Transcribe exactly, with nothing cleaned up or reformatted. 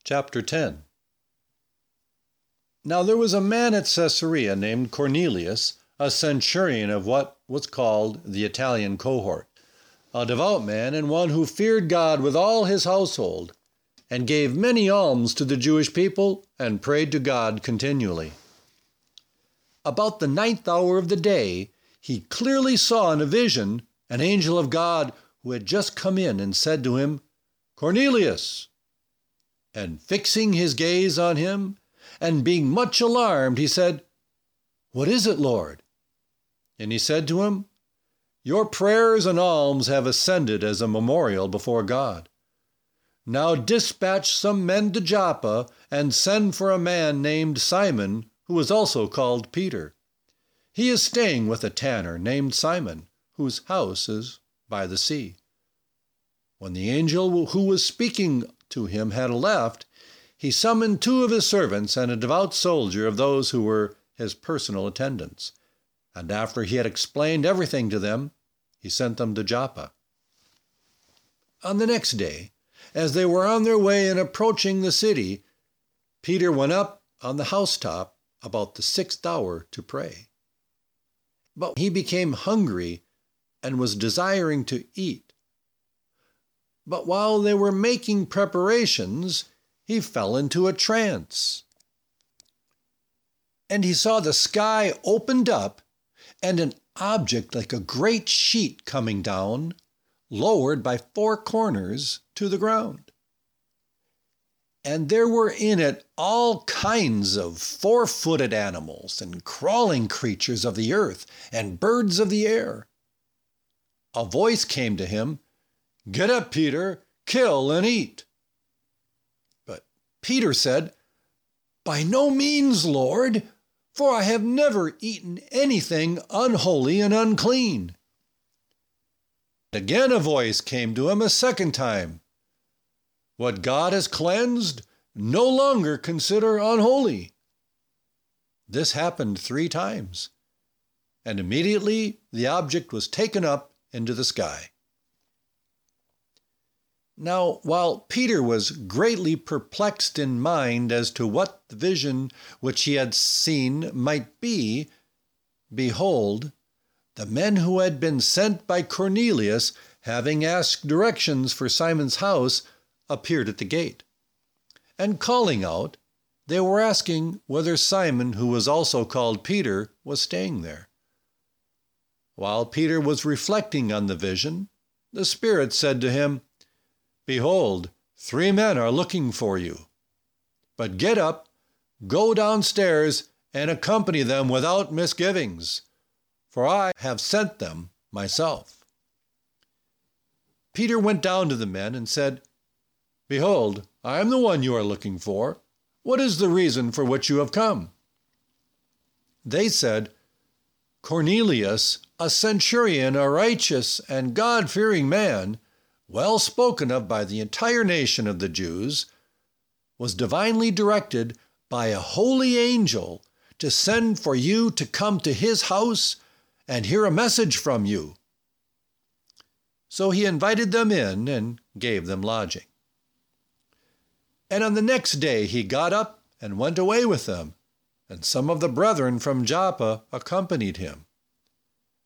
Chapter ten. Now there was a man at Caesarea named Cornelius, a centurion of what was called the Italian cohort, a devout man and one who feared God with all his household, and gave many alms to the Jewish people and prayed to God continually. About the ninth hour of the day, he clearly saw in a vision an angel of God who had just come in and said to him, "Cornelius!" And fixing his gaze on him, and being much alarmed, he said, "What is it, Lord?" And he said to him, "Your prayers and alms have ascended as a memorial before God. Now dispatch some men to Joppa and send for a man named Simon, who is also called Peter. He is staying with a tanner named Simon, whose house is by the sea." When the angel who was speaking to him had left, he summoned two of his servants and a devout soldier of those who were his personal attendants. And after he had explained everything to them, he sent them to Joppa. On the next day, as they were on their way and approaching the city, Peter went up on the housetop about the sixth hour to pray. But he became hungry and was desiring to eat. But while they were making preparations, he fell into a trance. And he saw the sky opened up and an object like a great sheet coming down, lowered by four corners to the ground. And there were in it all kinds of four-footed animals and crawling creatures of the earth and birds of the air. A voice came to him, "Get up, Peter, kill and eat." But Peter said, "By no means, Lord, for I have never eaten anything unholy and unclean." Again a voice came to him a second time, "What God has cleansed, no longer consider unholy." This happened three times, and immediately the object was taken up into the sky. Now, while Peter was greatly perplexed in mind as to what the vision which he had seen might be, behold, the men who had been sent by Cornelius, having asked directions for Simon's house, appeared at the gate. And calling out, they were asking whether Simon, who was also called Peter, was staying there. While Peter was reflecting on the vision, the Spirit said to him, "Behold, three men are looking for you. But get up, go downstairs, and accompany them without misgivings, for I have sent them myself." Peter went down to the men and said, "Behold, I am the one you are looking for. What is the reason for which you have come?" They said, "Cornelius, a centurion, a righteous and God-fearing man, well spoken of by the entire nation of the Jews, was divinely directed by a holy angel to send for you to come to his house and hear a message from you." So he invited them in and gave them lodging. And on the next day he got up and went away with them, and some of the brethren from Joppa accompanied him.